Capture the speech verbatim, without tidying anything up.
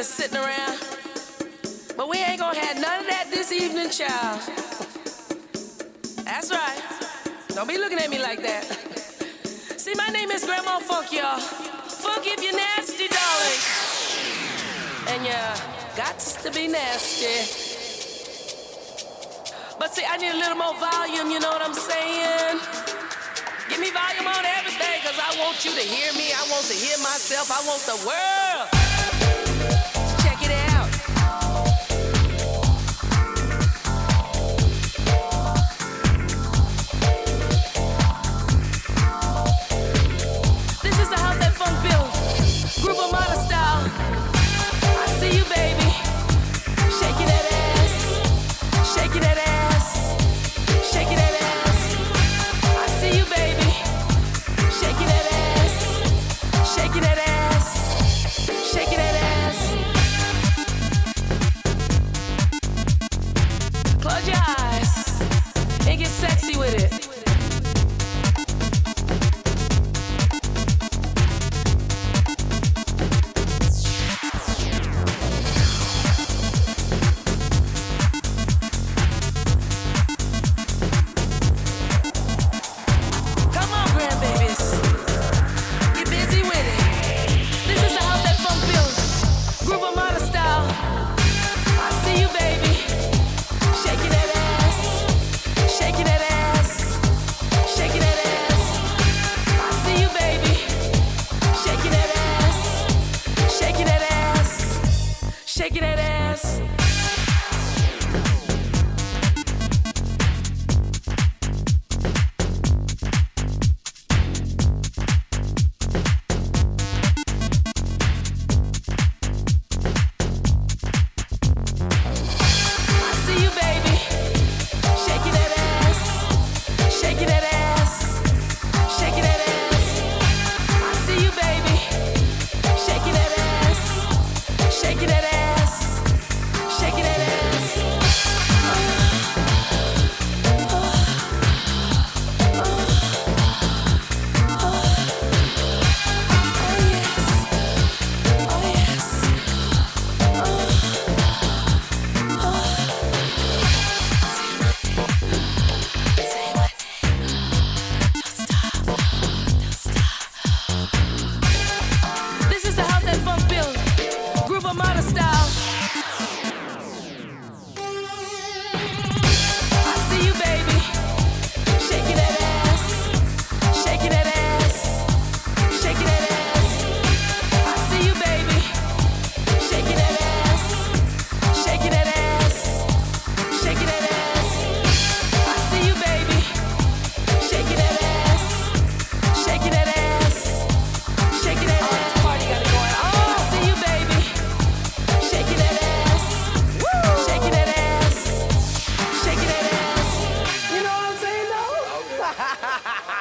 here sitting around. But we ain't gonna have none of that this evening, child. That's right. Don't be looking at me like that. See, my name is Grandma Funk, y'all. Funk if you're nasty, darling. And you got to be nasty. But see, I need a little more volume, you know what I'm saying? Give me volume on everything, cause I want you to hear me. I want to hear myself. I want the world. Check it out. This is the house that funk built. Group of modern style. I see you, baby. Shaking that ass. Shaking that ass. Shaking that ass. I see you, baby. Shaking that ass. Shaking that ass. Shaking that ass. Close your eyes and get sexy with it. Shaking that ass. Ha ha ha!